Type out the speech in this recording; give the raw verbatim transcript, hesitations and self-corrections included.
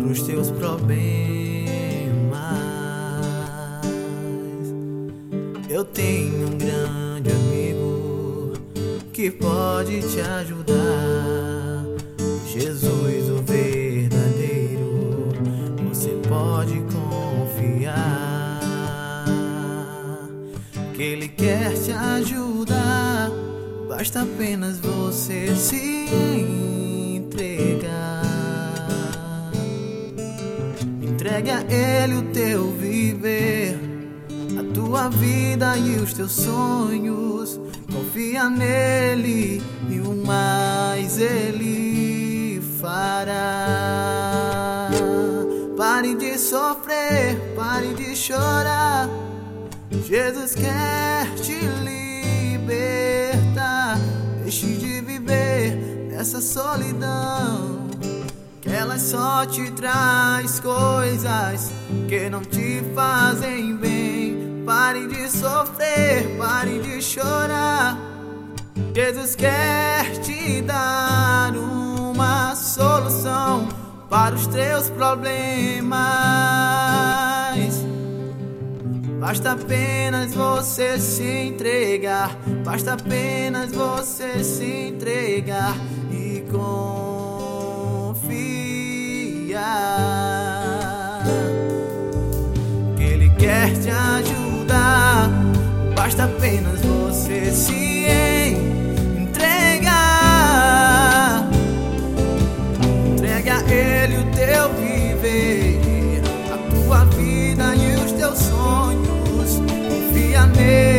pros teus problemas. Eu tenho um grande amigo que pode te ajudar. Jesus, o verdadeiro, você pode confiar que Ele quer te ajudar. Basta apenas você se entregar. Entregue a Ele o teu viver, a tua vida e os teus sonhos. Confia nele e o mais Ele fará. Pare de sofrer, pare de chorar. Jesus quer te libertar. Deixe de viver nessa solidão, que ela só te traz coisas que não te fazem bem. Pare de sofrer, pare de chorar. Jesus quer te dar uma solução para os teus problemas. Basta apenas você se entregar. Basta apenas você se entregar e confiar que Ele quer te ajudar. Basta apenas você se entregar. Entrega a Ele o teu viver, a tua vida e os teus sonhos. Confia nele.